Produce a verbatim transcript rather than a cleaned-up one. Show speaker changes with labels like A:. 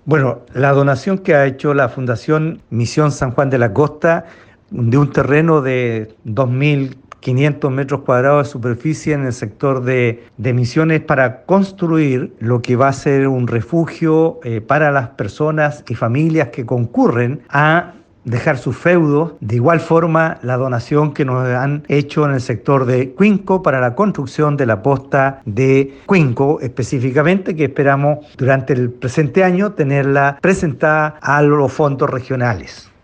A: Bueno, la donación que ha hecho la Fundación Misión San Juan de la Costa de un terreno de dos mil quinientos metros cuadrados de superficie en el sector de, de Misiones para construir lo que va a ser un refugio eh, para las personas y familias que concurren a dejar sus feudos. De igual forma, la donación que nos han hecho en el sector de Cuinco para la construcción de la posta de Cuinco específicamente, que esperamos durante el presente año tenerla presentada a los fondos regionales.